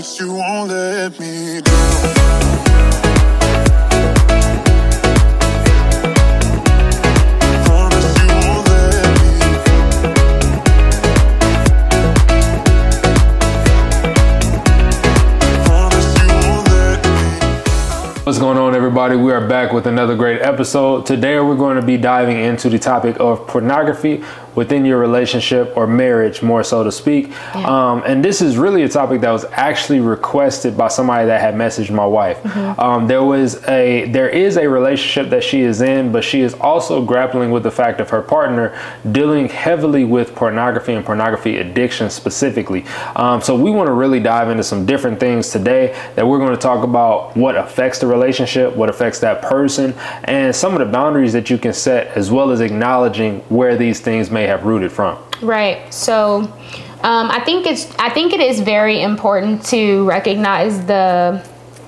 You won't let me down. What's going on, everybody? We are back with another great episode. Today we're going to be diving into the topic of pornography within your relationship or marriage, more so to speak. Yeah. And this is really a topic that was actually requested by somebody that had messaged my wife. Mm-hmm. There is a relationship that she is in, but she is also grappling with the fact of her partner dealing heavily with pornography and pornography addiction specifically. So we want to really dive into some different things today that we're going to talk about what affects the relationship, what affects that person, and some of the boundaries that you can set, as well as acknowledging where these things may have rooted from. Right. So I think it is very important to recognize and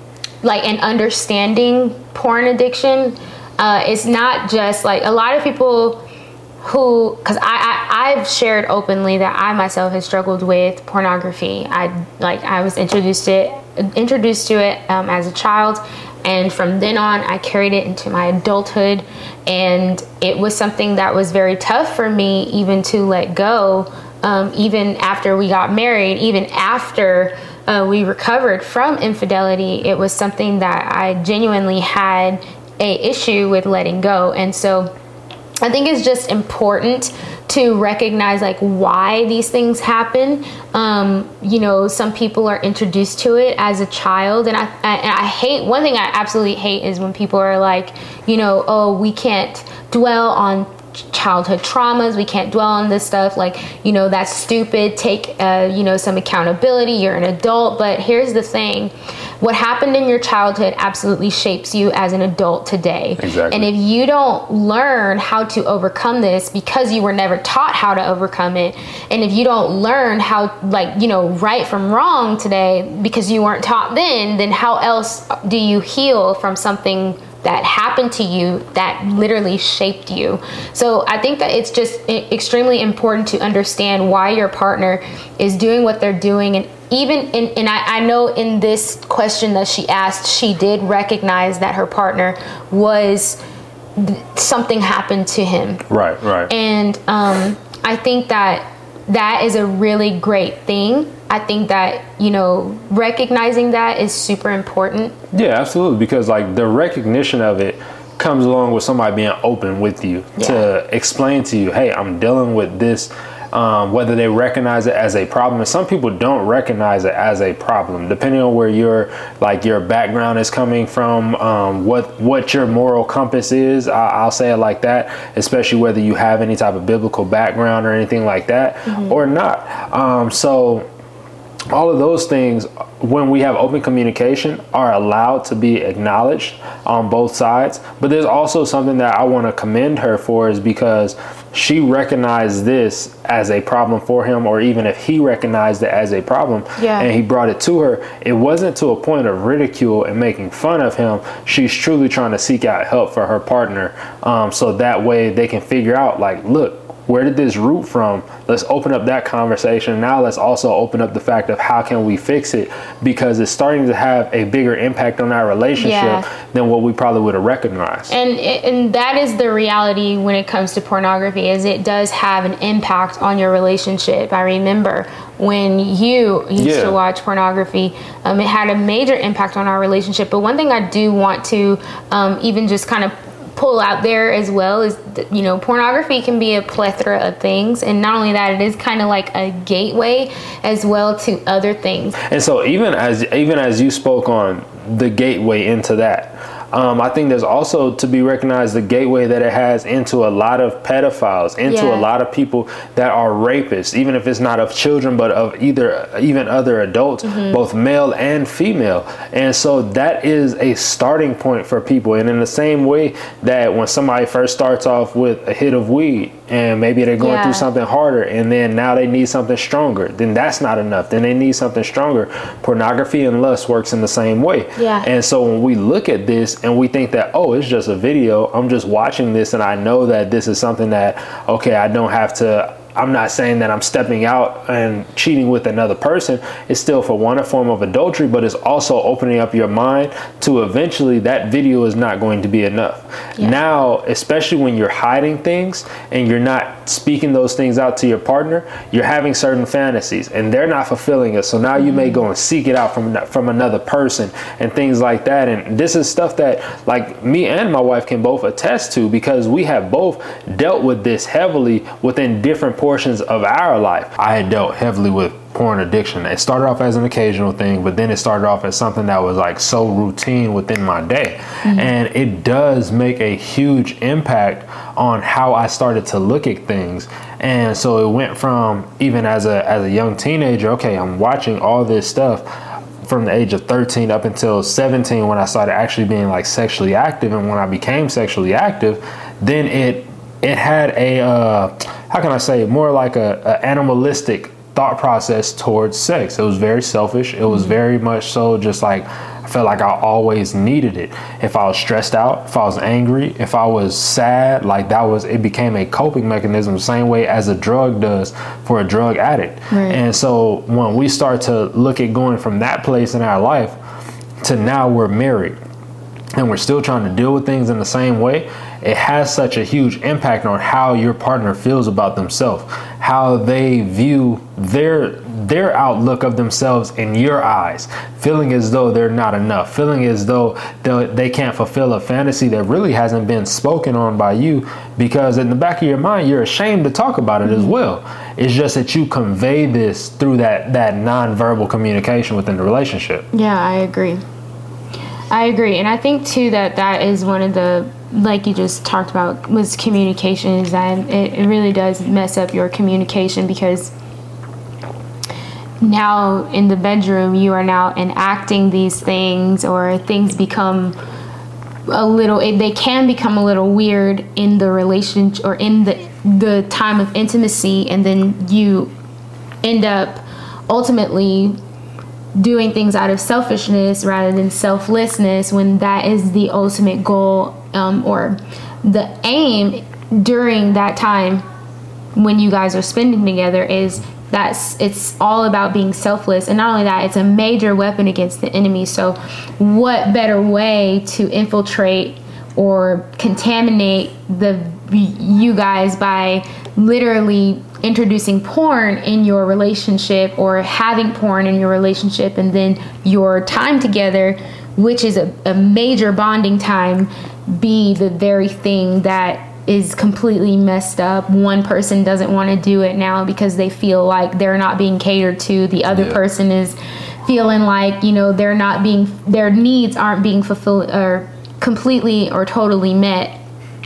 understanding porn addiction. It's not just like a lot of people because I've shared openly that I myself have struggled with pornography. I was introduced to it as a child. And from then on, I carried it into my adulthood. And it was something that was very tough for me even to let go, even after we got married, even after we recovered from infidelity. It was something that I genuinely had an issue with letting go. And so I think it's just important to recognize why these things happen. Some people are introduced to it as a child, and I hate, one thing I absolutely hate is when people are like, we can't dwell on childhood traumas, we can't dwell on this stuff, that's stupid, take some accountability, you're an adult. But here's the thing, what happened in your childhood absolutely shapes you as an adult today. Exactly. And if you don't learn how to overcome this because you were never taught how to overcome it, and if you don't learn how right from wrong today because you weren't taught then how else do you heal from something that happened to you that literally shaped you? So I think that it's just extremely important to understand why your partner is doing what they're doing. And even I know in this question that she asked, she did recognize that her partner was, something happened to him. Right. And I think that is a really great thing. I think that, recognizing that is super important. Yeah, absolutely. Because the recognition of it comes along with somebody being open with you to explain to you, hey, I'm dealing with this, whether they recognize it as a problem. And some people don't recognize it as a problem, depending on where your background is coming from, what your moral compass is. I'll say it like that, especially whether you have any type of biblical background or anything like that, or not. So all of those things, when we have open communication, are allowed to be acknowledged on both sides. But there's also something that I want to commend her for, is because she recognized this as a problem for him, or even if he recognized it as a problem and he brought it to her, it wasn't to a point of ridicule and making fun of him. She's truly trying to seek out help for her partner, so that way they can figure out, look, where did this root from? Let's open up that conversation. Now let's also open up the fact of how can we fix it, because it's starting to have a bigger impact on our relationship than what we probably would have recognized. And that is the reality when it comes to pornography, is it does have an impact on your relationship. I remember when you used to watch pornography, it had a major impact on our relationship. But one thing I do want to even just kind of pull out there as well is, pornography can be a plethora of things. And not only that, it is kind of like a gateway as well to other things. And so even as you spoke on the gateway into that, I think there's also to be recognized the gateway that it has into a lot of pedophiles, into a lot of people that are rapists, even if it's not of children, but of even other adults, both male and female. And so that is a starting point for people. And in the same way that when somebody first starts off with a hit of weed, and maybe they're going through something harder, and then now they need something stronger, then that's not enough. Then they need something stronger. Pornography and lust works in the same way. And so when we look at this and we think that, oh, it's just a video, I'm just watching this and I know that this is something that, okay, I don't have to I'm not saying that I'm stepping out and cheating with another person. It's still, for one, a form of adultery, but it's also opening up your mind to eventually that video is not going to be enough. Yeah. Now, especially when you're hiding things and you're not speaking those things out to your partner, you're having certain fantasies and they're not fulfilling it. So now you may go and seek it out from another person and things like that. And this is stuff that, like, me and my wife can both attest to, because we have both dealt with this heavily within different portions of our life. I had dealt heavily with porn addiction. It started off as an occasional thing, but then it started off as something that was like so routine within my day. And it does make a huge impact on how I started to look at things. And so it went from, even as a young teenager, okay, I'm watching all this stuff from the age of 13 up until 17, when I started actually being like sexually active. And when I became sexually active, then it had a how can I say, more like a animalistic thought process towards sex. It was very selfish. It was very much so just like, I felt like I always needed it. If I was stressed out, if I was angry, if I was sad, like it became a coping mechanism, the same way as a drug does for a drug addict. Right. And so when we start to look at going from that place in our life to now we're married and we're still trying to deal with things in the same way, it has such a huge impact on how your partner feels about themselves, how they view their outlook of themselves in your eyes, feeling as though they're not enough, feeling as though they can't fulfill a fantasy that really hasn't been spoken on by you, because in the back of your mind, you're ashamed to talk about it as well. It's just that you convey this through that nonverbal communication within the relationship. Yeah, I agree. And I think too that is one of the, like you just talked about, was communication, is that it really does mess up your communication, because now in the bedroom you are now enacting these things, or things become they can become a little weird in the relationship or in the time of intimacy, and then you end up ultimately doing things out of selfishness rather than selflessness, when that is the ultimate goal, or the aim during that time when you guys are spending together, is it's all about being selfless. And not only that, it's a major weapon against the enemy. So what better way to infiltrate or contaminate you guys by literally introducing porn in your relationship, or having porn in your relationship, and then your time together, which is a major bonding time, be the very thing that is completely messed up. One person doesn't want to do it now because they feel like they're not being catered to. The other person is feeling like, their needs aren't being fulfilled or completely or totally met.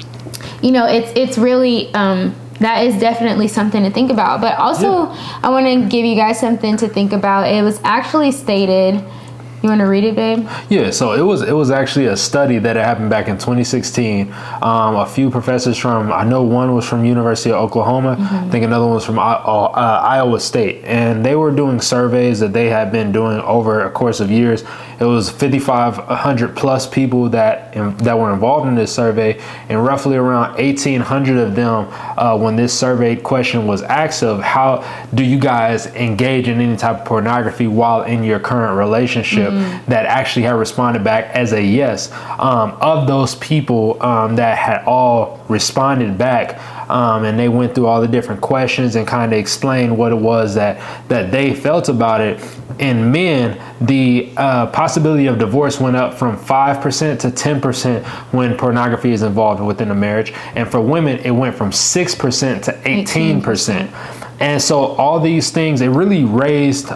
It's really that is definitely something to think about. But also, I want to give you guys something to think about. It was actually stated. You want to read it, babe? Yeah, so it was actually a study that happened back in 2016. A few professors I know one was from University of Oklahoma. I think another one was from Iowa State. And they were doing surveys that they had been doing over a course of years. It was 5,500 plus people that were involved in this survey, and roughly around 1,800 of them, when this survey question was asked of, how do you guys engage in any type of pornography while in your current relationship, that actually had responded back as a yes. Of those people that had all responded back, and they went through all the different questions and kind of explained what it was that they felt about it. In men, the possibility of divorce went up from 5% to 10% when pornography is involved within a marriage. And for women, it went from 6% to 18%. And so all these things, it really raised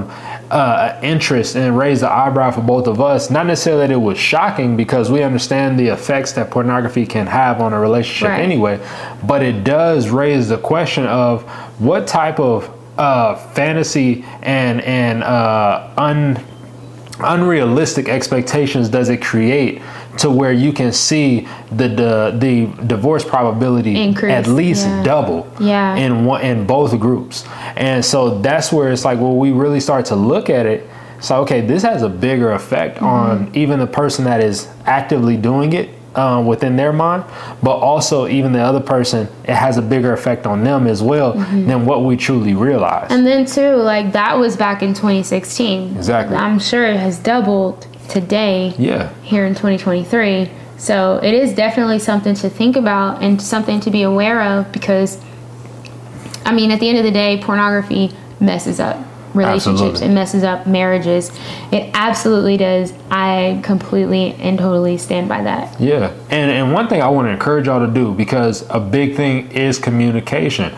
interest and raised the eyebrow for both of us. Not necessarily that it was shocking, because we understand the effects that pornography can have on a relationship anyway, but it does raise the question of what type of fantasy and unrealistic expectations does it create, to where you can see the divorce probability increase, at least double in both groups. And so that's where it's like, well, we really start to look at it. So, okay, this has a bigger effect on even the person that is actively doing it, within their mind, but also even the other person, it has a bigger effect on them as well than what we truly realize. And then too, like that was back in 2016. Exactly. I'm sure it has doubled today. Yeah. Here in 2023. So it is definitely something to think about and something to be aware of, because I mean, at the end of the day, pornography messes up relationships. Absolutely. It messes up marriages. It absolutely does. I completely and totally stand by that. Yeah. And one thing I want to encourage y'all to do, because a big thing is communication.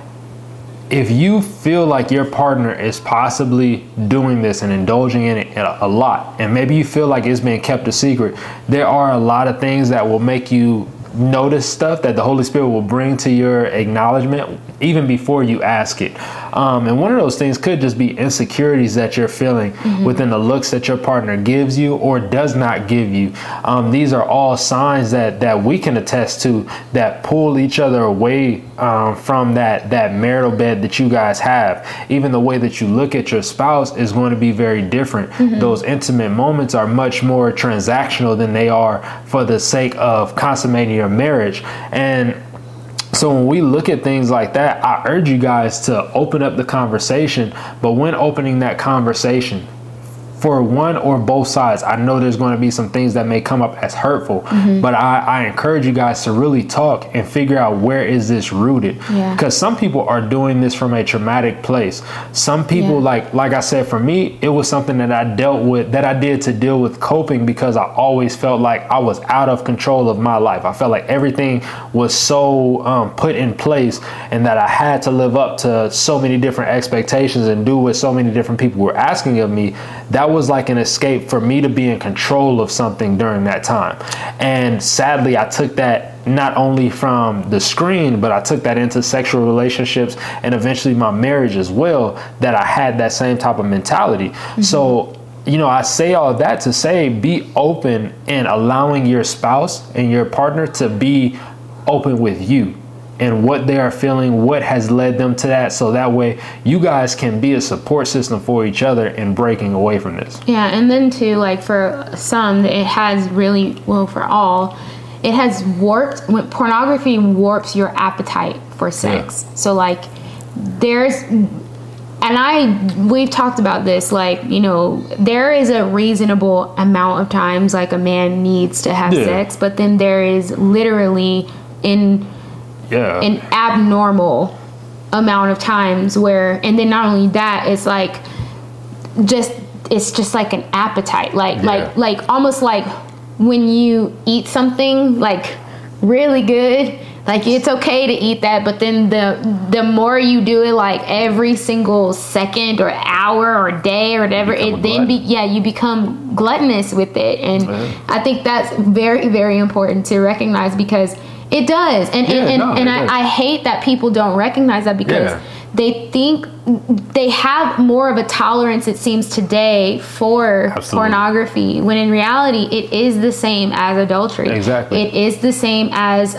If you feel like your partner is possibly doing this and indulging in it a lot, and maybe you feel like it's being kept a secret, there are a lot of things that will make you notice stuff that the Holy Spirit will bring to your acknowledgement even before you ask it. And one of those things could just be insecurities that you're feeling within the looks that your partner gives you or does not give you. These are all signs that we can attest to that pull each other away from that marital bed that you guys have. Even the way that you look at your spouse is going to be very different. Those intimate moments are much more transactional than they are for the sake of consummating your marriage. And so when we look at things like that, I urge you guys to open up the conversation. But when opening that conversation, for one or both sides, I know there's going to be some things that may come up as hurtful, but I encourage you guys to really talk and figure out, where is this rooted? Because some people are doing this from a traumatic place. Some people, like I said, for me, it was something that I dealt with, that I did to deal with coping, because I always felt like I was out of control of my life. I felt like everything was so put in place, and that I had to live up to so many different expectations and do what so many different people were asking of me. That was like an escape for me to be in control of something during that time. And sadly, I took that not only from the screen, but I took that into sexual relationships and eventually my marriage as well, that I had that same type of mentality. So, I say all of that to say, be open and allowing your spouse and your partner to be open with you and what they are feeling, what has led them to that, so that way you guys can be a support system for each other in breaking away from this. Yeah, and then too, like for some, it has really, well, for all, it has warped, when pornography warps your appetite for sex. So like we've talked about this, like, there is a reasonable amount of times like a man needs to have sex, but then there is literally an abnormal amount of times where, and then not only that, it's like it's just like an appetite, like almost like when you eat something like really good, like it's okay to eat that, but then the more you do it, like every single second or hour or day or whatever, you become gluttonous with it. And I think that's very, very important to recognize, because it does. I hate that people don't recognize that, because they think they have more of a tolerance, it seems today, for pornography, when in reality it is the same as adultery. Exactly. It is the same as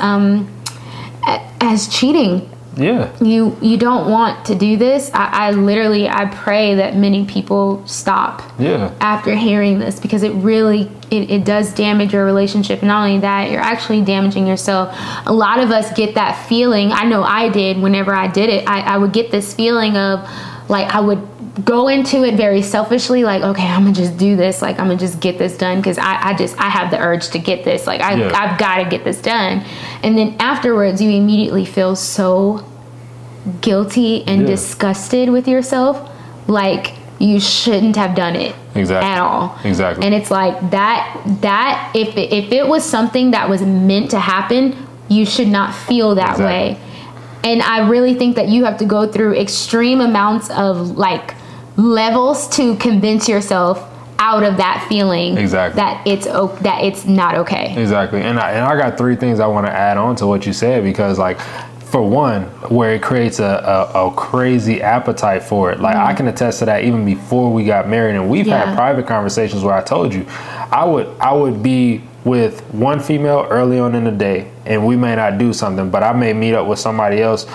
cheating. Yeah. You don't want to do this. I pray that many people stop after hearing this, because it really it does damage your relationship. And not only that, you're actually damaging yourself. A lot of us get that feeling. I know I did whenever I did it. I would get this feeling of, like, I would go into it very selfishly, like, okay, I'm gonna just do this, like I'm gonna just get this done, because I have the urge to get this, like I've got to get this done. And then afterwards you immediately feel so guilty and disgusted with yourself, like you shouldn't have done it at all. Exactly. And it's like that if it was something that was meant to happen, you should not feel that way. And I really think that you have to go through extreme amounts of like levels to convince yourself out of that feeling that it's not okay. Exactly. And I got 3 things I want to add on to what you said, because like, for one, where it creates a crazy appetite for it. Like I can attest to that even before we got married, and we've had private conversations where I told you I would be with one female early on in the day, and we may not do something, but I may meet up with somebody else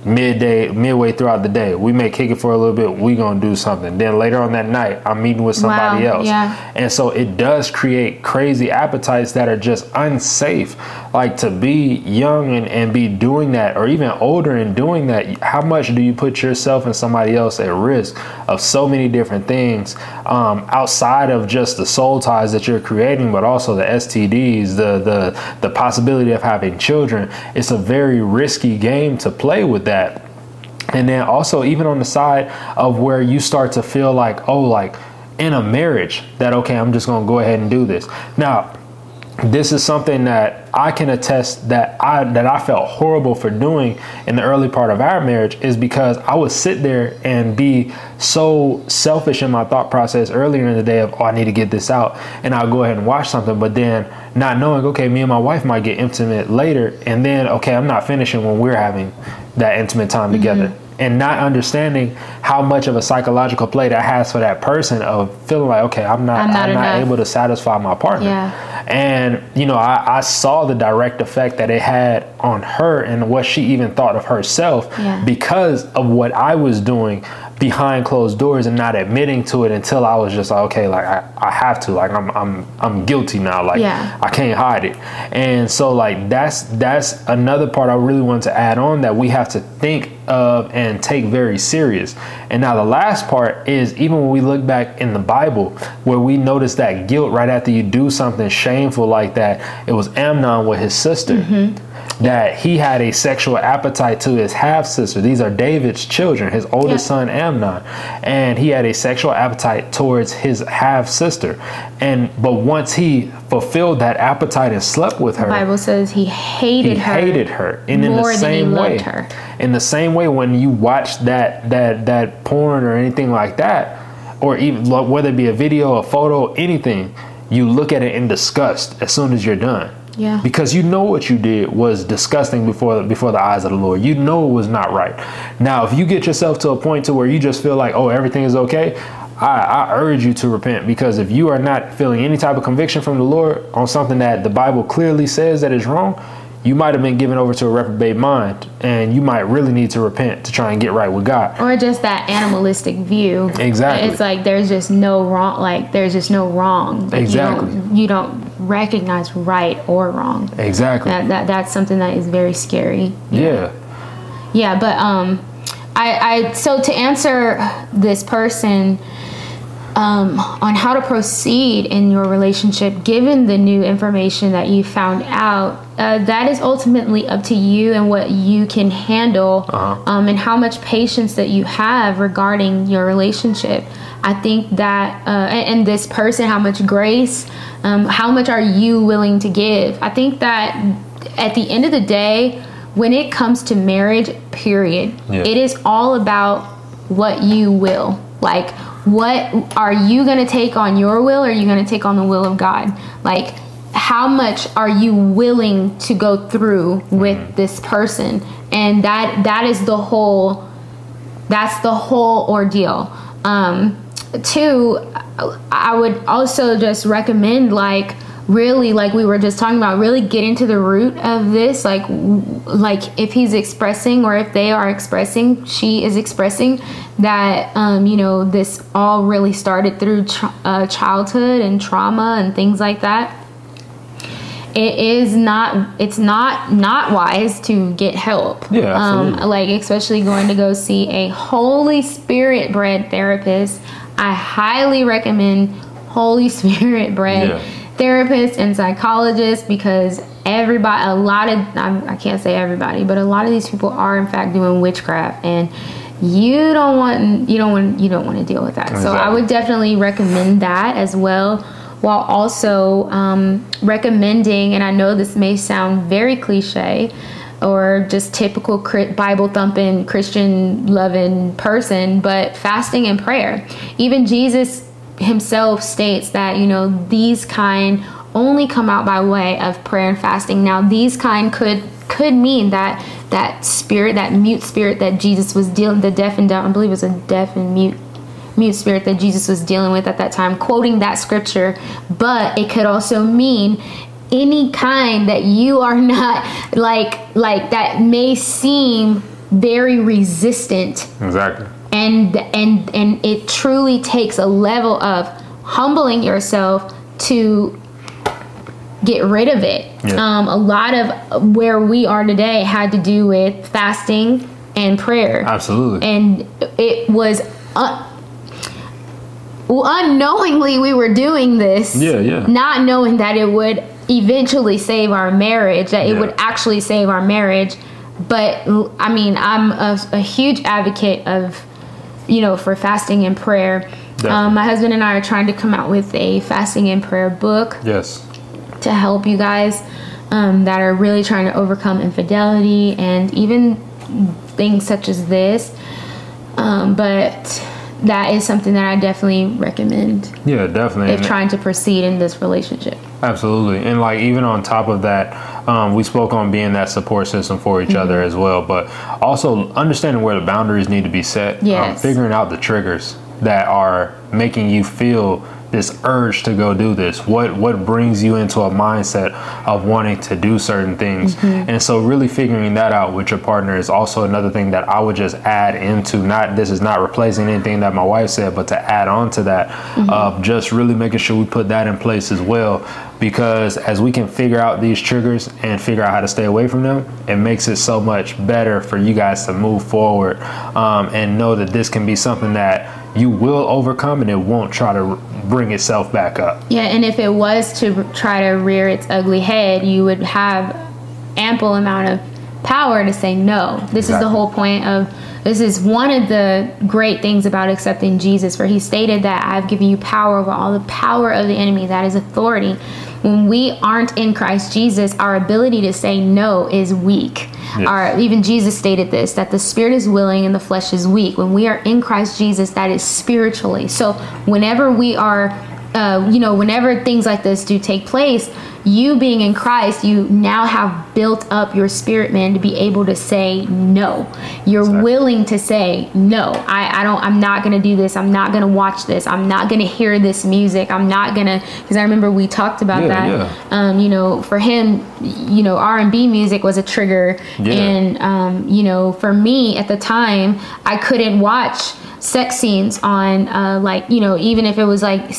midway throughout the day. We may kick it for a little bit. We gonna do something. Then later on that night, I'm meeting with somebody else. Yeah. And so it does create crazy appetites that are just unsafe. Like to be young and be doing that, or even older and doing that, how much do you put yourself and somebody else at risk of so many different things outside of just the soul ties that you're creating, but also the STDs, the possibility of having children. It's a very risky game to play with that. And then also even on the side of where you start to feel like, oh, like in a marriage that, okay, I'm just going to go ahead and do this. Now, this is something that I can attest that I felt horrible for doing in the early part of our marriage, is because I would sit there and be so selfish in my thought process earlier in the day of, oh, I need to get this out. And I'll go ahead and watch something, but then not knowing, okay, me and my wife might get intimate later. And then, okay, I'm not finishing when we're having that intimate time together. And not understanding how much of a psychological play that has for that person of feeling like, okay, I'm not able to satisfy my partner. Yeah. And, you know, I saw the direct effect that it had on her and what she even thought of herself because of what I was doing behind closed doors and not admitting to it until I was just like, okay, like I have to, like I'm guilty now, like I can't hide it. And so like that's another part I really wanted to add on that we have to think of and take very serious. And now the last part is, even when we look back in the Bible where we notice that guilt right after you do something shameful like that, it was Amnon with his sister. That he had a sexual appetite to his half sister. These are David's children, his oldest son Amnon, and he had a sexual appetite towards his half sister. But once he fulfilled that appetite and slept with her, the Bible says he hated her. And in more the same than he way, loved her. In the same way, when you watch that porn or anything like that, or even whether it be a video, a photo, anything, you look at it in disgust as soon as you're done. Yeah. Because you know what you did was disgusting before the eyes of the Lord. You know it was not right. Now, if you get yourself to a point to where you just feel like, oh, everything is okay, I urge you to repent. Because if you are not feeling any type of conviction from the Lord on something that the Bible clearly says that is wrong, you might have been given over to a reprobate mind, and you might really need to repent to try and get right with God. Or just that animalistic view. Exactly. It's like there's just no wrong. Like Like, exactly. You don't recognize right or wrong. Exactly. That's something that is very scary. Yeah. Yeah, but I so to answer this person on how to proceed in your relationship, given the new information that you found out, that is ultimately up to you and what you can handle, and how much patience that you have regarding your relationship. I think that, and this person, how much grace, how much are you willing to give? I think that at the end of the day, when it comes to marriage, period, it is all about what you will. Like, what are you going to take on your will, or are you going to take on the will of God? Like, how much are you willing to go through with this person? And that's the whole ordeal. Two, I would also just recommend, like, really, like we were just talking about, really get into the root of this. Like if he's expressing, or if they are expressing, she is expressing that, this all really started through childhood and trauma and things like that. It's not wise to get help. Yeah, absolutely. Like, especially going to go see a Holy Spirit bred therapist. I highly recommend Holy Spirit bred therapists and psychologists, because I can't say everybody, but a lot of these people are in fact doing witchcraft, and you don't want to deal with that. Exactly. So I would definitely recommend that as well, while also recommending, and I know this may sound very cliche or just typical Bible thumping, Christian loving person, but fasting and prayer. Even Jesus himself states that, these kind only come out by way of prayer and fasting. Now, these kind could mean that spirit, that mute spirit that Jesus was dealing, the deaf and dumb, I believe it was a deaf and mute spirit that Jesus was dealing with at that time, quoting that scripture. But it could also mean any kind that you are not like that may seem very resistant. Exactly. And it truly takes a level of humbling yourself to get rid of it. Yeah. A lot of where we are today had to do with fasting and prayer. Absolutely. And it was unknowingly we were doing this. Yeah. Not knowing that it would eventually save our marriage, that it would actually save our marriage. But I mean, I'm a huge advocate of, for fasting and prayer. My husband and I are trying to come out with a fasting and prayer book. Yes. To help you guys that are really trying to overcome infidelity and even things such as this. But that is something that I definitely recommend. Yeah, definitely. If trying to proceed in this relationship. Absolutely. And like even on top of that, we spoke on being that support system for each other as well, but also understanding where the boundaries need to be set. Yes. Figuring out the triggers that are making you feel this urge to go do this. What brings you into a mindset of wanting to do certain things. And so really figuring that out with your partner is also another thing that I would just add into. This is not replacing anything that my wife said, but to add on to that of just really making sure we put that in place as well. Because as we can figure out these triggers and figure out how to stay away from them, it makes it so much better for you guys to move forward and know that this can be something that you will overcome and it won't try to bring itself back up. Yeah, and if it was to try to rear its ugly head, you would have ample amount of power to say no. This is the whole point of, this is one of the great things about accepting Jesus, for he stated that I've given you power over all the power of the enemy, that is authority. When we aren't in Christ Jesus, our ability to say no is weak. Yes. Even Jesus stated this, that the spirit is willing and the flesh is weak. When we are in Christ Jesus, that is spiritually. So whenever we are, whenever things like this do take place, you being in Christ, you now have built up your spirit man to be able to say no. You're willing to say no. I'm not going to do this. I'm not going to watch this. I'm not going to hear this music. I'm not going to, because I remember we talked about that. Yeah. For him, R&B music was a trigger. Yeah. And, for me at the time, I couldn't watch sex scenes on even if it was like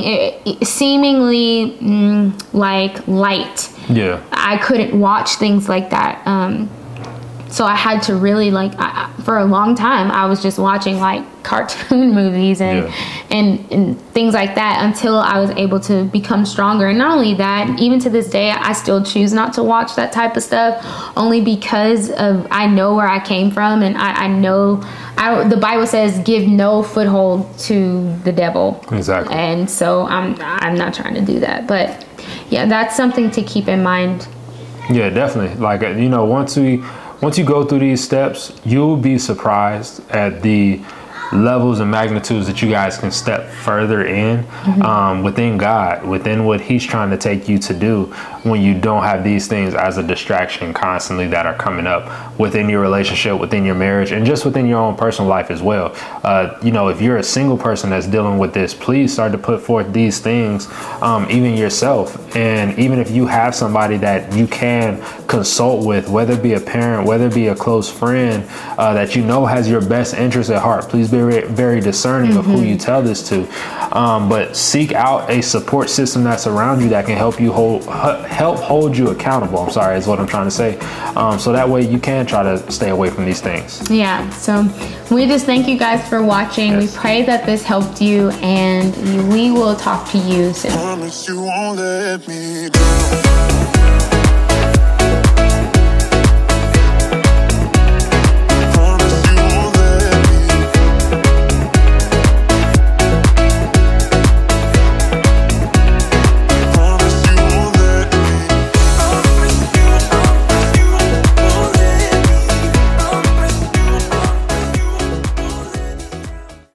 seemingly like light. Yeah, I couldn't watch things like that. So I had to really for a long time I was just watching like cartoon movies and things like that until I was able to become stronger. And not only that, even to this day I still choose not to watch that type of stuff, only because of I know where I came from, and I know the Bible says give no foothold to the devil. Exactly. And so I'm not trying to do that, but yeah, that's something to keep in mind. Yeah, definitely. Like, once you go through these steps, you'll be surprised at the levels and magnitudes that you guys can step further in within God, within what he's trying to take you to do, when you don't have these things as a distraction constantly that are coming up within your relationship, within your marriage, and just within your own personal life as well. If you're a single person that's dealing with this, please start to put forth these things, even yourself. And even if you have somebody that you can consult with, whether it be a parent, whether it be a close friend that has your best interest at heart, please be very discerning of who you tell this to. But seek out a support system that's around you that can help you help hold you accountable. I'm sorry, is what I'm trying to say. So that way you can try to stay away from these things. Yeah. So we just thank you guys for watching. Yes. We pray that this helped you, and we will talk to you soon. Promise you won't let me down.